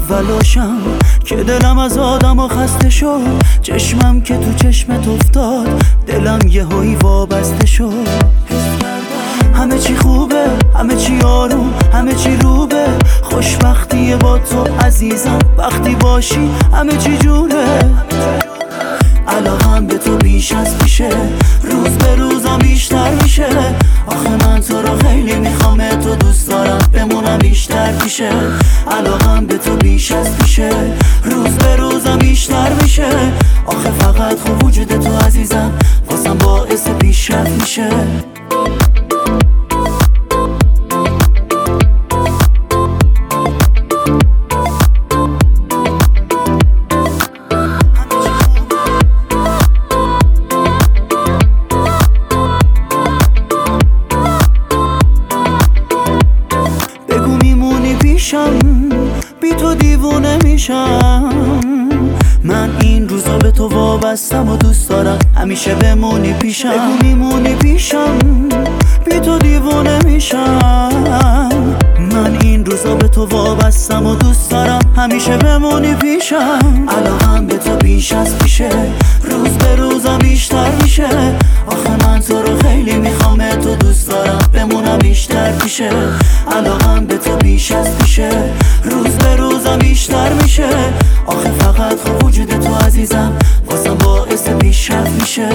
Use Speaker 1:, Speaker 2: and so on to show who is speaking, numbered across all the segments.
Speaker 1: اولاشم که دلم از آدم و خسته شد، چشمم که تو چشمت افتاد دلم یه هایی وابسته شد. همه چی خوبه، همه چی آروم، همه چی روبه، خوشبختیه با تو عزیزم، وقتی باشی همه چی جونه. علاقم به تو بیش از پیشه، روز به روزم بیشتر میشه. آخه من تو رو خیلی میخوام، تو دوست دارم بمونم بیشتر پیشه. علاقم به تو بیش از پیشه، روز به روزم بیشتر میشه. آخه فقط خوب وجود تو عزیزم واسم باعث پیشرفت میشه. بی تو دیوونه میشم، من این روزا به تو وابستم و دوست دارم همیشه بمونی پیشم. بگو میمونی پیشم، بی تو دیوونه میشم، من این روزا به تو وابستم و دوست دارم همیشه بمونی پیشم. علاقم به تو بیش از پیشه، روز به روزم بیشتر میشه. آخه من تو رو خیلی میخوام، تو دوست دارم بمونم بیشتر پیشه. علاقم به تو بیش از پیشه، روز به روزم بیشتر میشه. آخه فقط خوب وجود تو عزیزم واسم باعث پیشرفت میشه.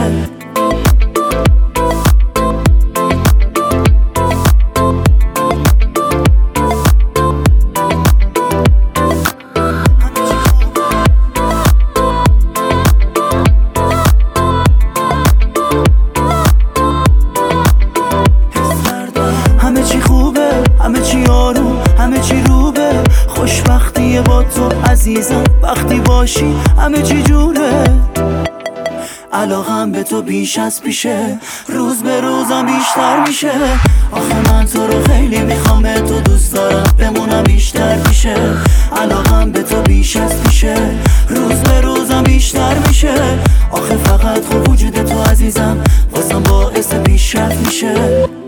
Speaker 1: همه چی خوبه، همه چی آروم، همه چی روبه، خوشبختیه با تو عزیزم، وقتی باشی همه چی جونه. علاقم به تو بیش از پیشه، روز به روزم بیشتر میشه. آخه من تو رو خیلی میخوام، تو دوست دارم بمونم بیشتر پیشه. علاقم به تو بیش از پیشه، روز به روزم بیشتر میشه. آخه فقط خوب وجود تو عزیزم واسم باعث پیشرفت میشه.